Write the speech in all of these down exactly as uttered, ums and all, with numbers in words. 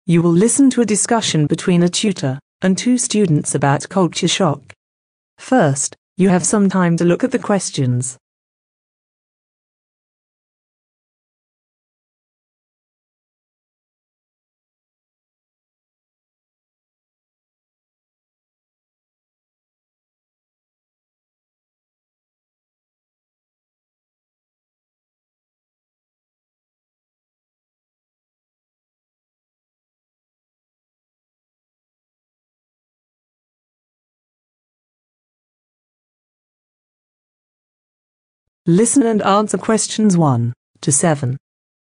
You will listen to a discussion between a tutor and two students about culture shock. First, you have some time to look at the questions. Listen and answer questions one to seven.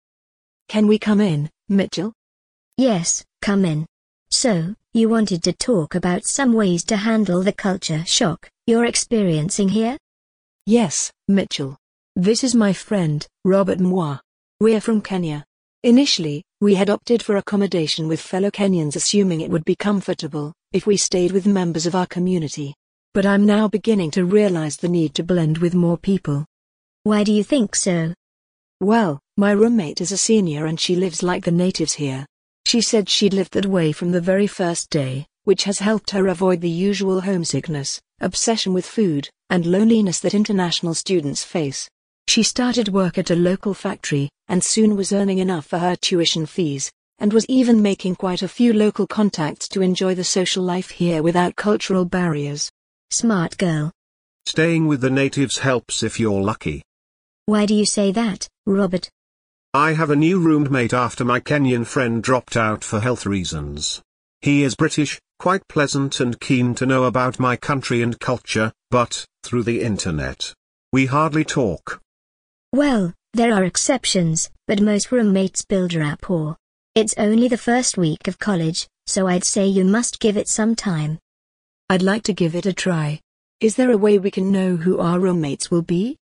Can we come in, Mitchell? Yes, come in. So, you wanted to talk about some ways to handle the culture shock you're experiencing here? Yes, Mitchell. This is my friend, Robert Mwa. We're from Kenya. Initially, we had opted for accommodation with fellow Kenyans, assuming it would be comfortable if we stayed with members of our community. But I'm now beginning to realize the need to blend with more people. Why do you think so? Well, my roommate is a senior and she lives like the natives here. She said she'd lived that way from the very first day, which has helped her avoid the usual homesickness, obsession with food, and loneliness that international students face. She started work at a local factory, and soon was earning enough for her tuition fees, and was even making quite a few local contacts to enjoy the social life here without cultural barriers. Smart girl. Staying with the natives helps if you're lucky. Why do you say that, Robert? I have a new roommate after my Kenyan friend dropped out for health reasons. He is British, quite pleasant and keen to know about my country and culture, but, through the internet, we hardly talk. Well, there are exceptions, but most roommates build rapport. It's only the first week of college, so I'd say you must give it some time. I'd like to give it a try. Is there a way we can know who our roommates will be?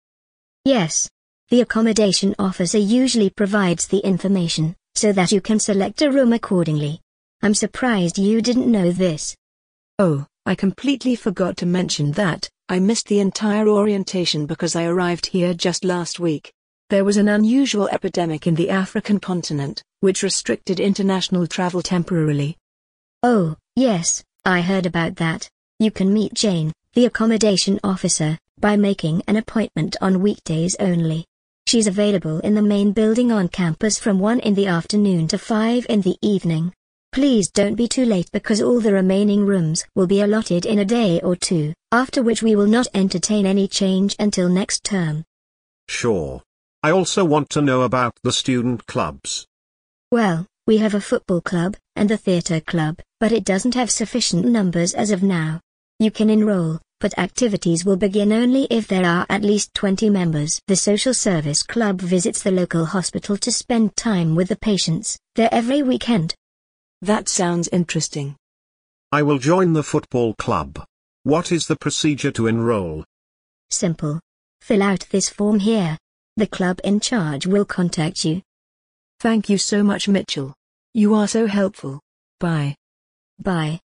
Yes. The accommodation officer usually provides the information, so that you can select a room accordingly. I'm surprised you didn't know this. Oh, I completely forgot to mention that. I missed the entire orientation because I arrived here just last week. There was an unusual epidemic in the African continent, which restricted international travel temporarily. Oh, yes, I heard about that. You can meet Jane, the accommodation officer, by making an appointment on weekdays only. She's available in the main building on campus from one in the afternoon to five in the evening. Please don't be too late because all the remaining rooms will be allotted in a day or two, after which we will not entertain any change until next term. Sure. I also want to know about the student clubs. Well, we have a football club and a theatre club, but it doesn't have sufficient numbers as of now. You can enroll, but activities will begin only if there are at least twenty members. The social service club visits the local hospital to spend time with the patients there every weekend. That sounds interesting. I will join the football club. What is the procedure to enroll? Simple. Fill out this form here. The club in charge will contact you. Thank you so much, Mitchell. You are so helpful. Bye. Bye.